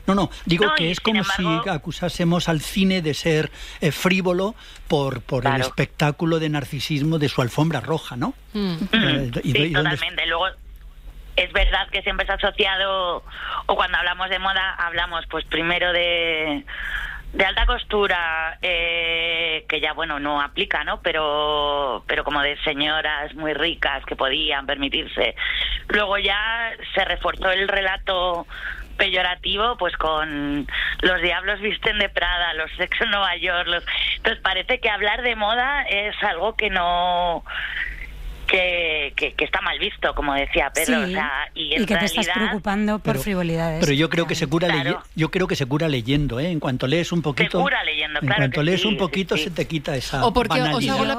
No, digo No, que y es sin como embargo, si acusásemos al cine de ser frívolo por claro, el espectáculo de narcisismo de su alfombra roja, ¿no? sí, totalmente. Luego, es verdad que siempre se ha asociado, o cuando hablamos de moda, hablamos pues primero de alta costura, que ya, bueno, no aplica, ¿no? Pero como de señoras muy ricas que podían permitirse. Luego ya se reforzó el relato peyorativo, pues con los diablos visten de Prada, los sexo en Nueva York. Entonces parece que hablar de moda es algo que no... Que está mal visto, como decía Pedro, Sí, o sea, y que realidad, te estás preocupando por frivolidades. Pero yo creo que se cura claro, yo creo que se cura leyendo, ¿eh? En cuanto lees un poquito, se cura leyendo, claro, en cuanto que lees sí, un poquito sí. se te quita esa O porque os banalidad. hago la